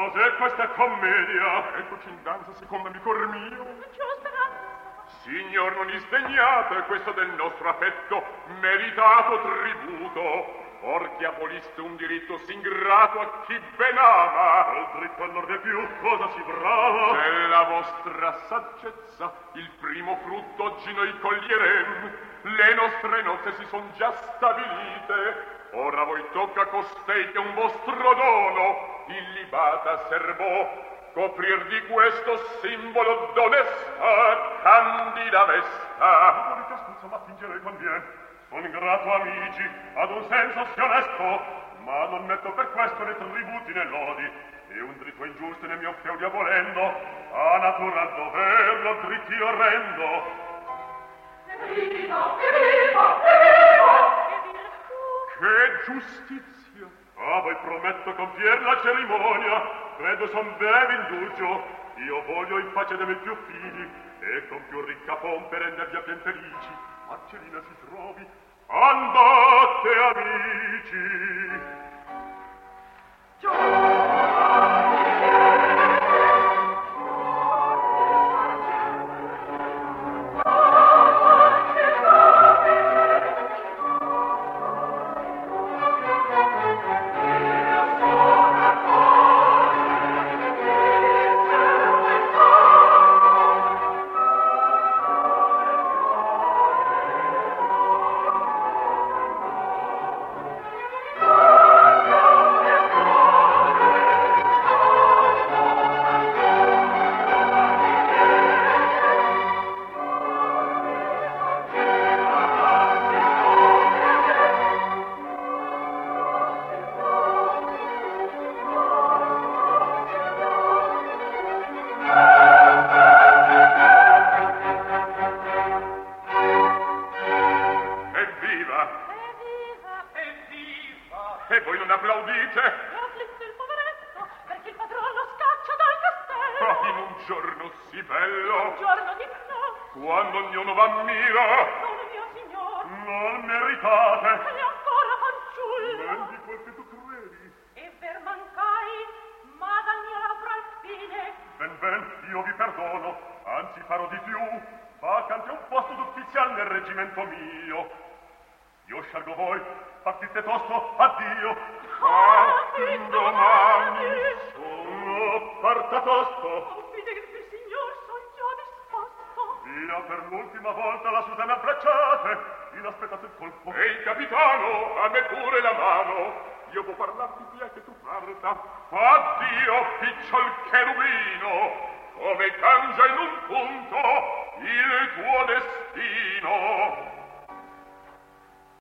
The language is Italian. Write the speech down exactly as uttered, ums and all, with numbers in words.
Cos'è questa commedia? Eccoci in danza secondo amico mio. Signor, non isdegnate questo del nostro affetto meritato tributo. Or che aboliste un diritto s'ingrato a chi ben ama. Il dritto all'or di più, cosa si brava? Della vostra saggezza il primo frutto oggi noi coglierem. Le nostre nozze si son già stabilite. Ora voi tocca costei che un vostro dono illibata servò coprir di questo simbolo d'onesta candida vesta. Ma volete ascolta, ma fingere convien. Sono ingrato amici ad un senso sì onesto, ma non metto per questo né tributi né lodi, e un dritto ingiusto nel mio feudo abolendo, a natural dover lo dritti orrendo. Viva, viva, viva! Che giustizia! Ah, voi prometto compier la cerimonia, credo son breve indulgio, io voglio in pace dei miei più figli, e con più ricca pompe rendervi a pien felici. Marcellina si trovi, andate amici. Addio, picciol cherubino, come cangia in un punto